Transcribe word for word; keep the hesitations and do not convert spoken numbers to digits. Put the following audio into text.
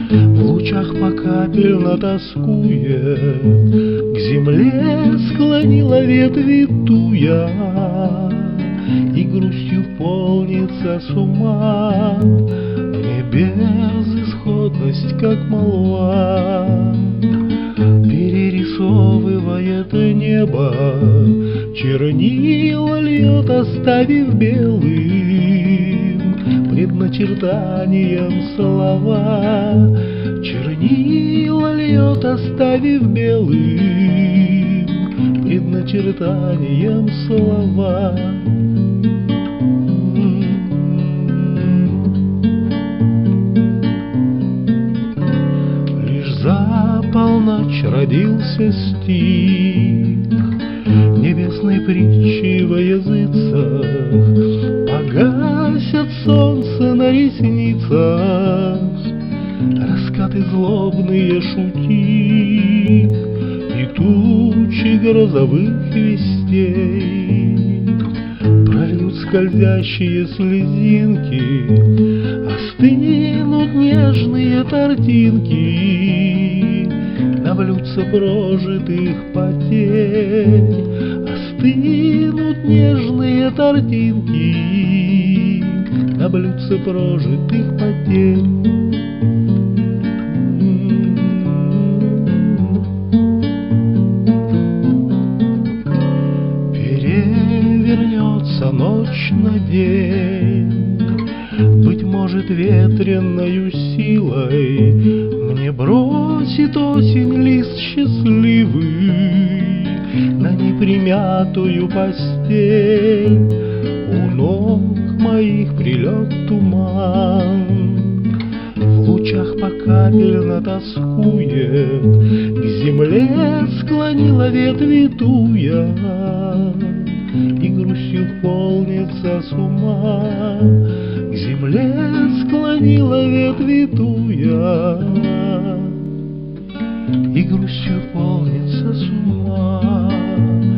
В лучах покапельно тоскует, к земле склонила ветви туя, и грустью полнится с ума мне безысходность, как молва. Перерисовывает небо, чернила льет, оставив белым предначертанием слова. Чернила льет, оставив белым предначертанием слова. Лишь за полночь родился стих небесной притчи во языцах. Погасят солнце на ресницах раскаты злобные шутик и тучи грозовых вестей. Прольют скользящие слезинки, остынут нежные тортинки на блюдце прожитых потерь. Остынут нежные тортинки на блюдце прожитых потерь. Перевернется ночь на день, быть может, ветренною силой мне бросит осень лист счастливый на непримятую постель. У ног моих прилег туман, в лучах покапельно тоскует, к земле склонила ветви туя, и грустью полнится с ума. К земле склонила ветви туя, и грустью полнится с ума.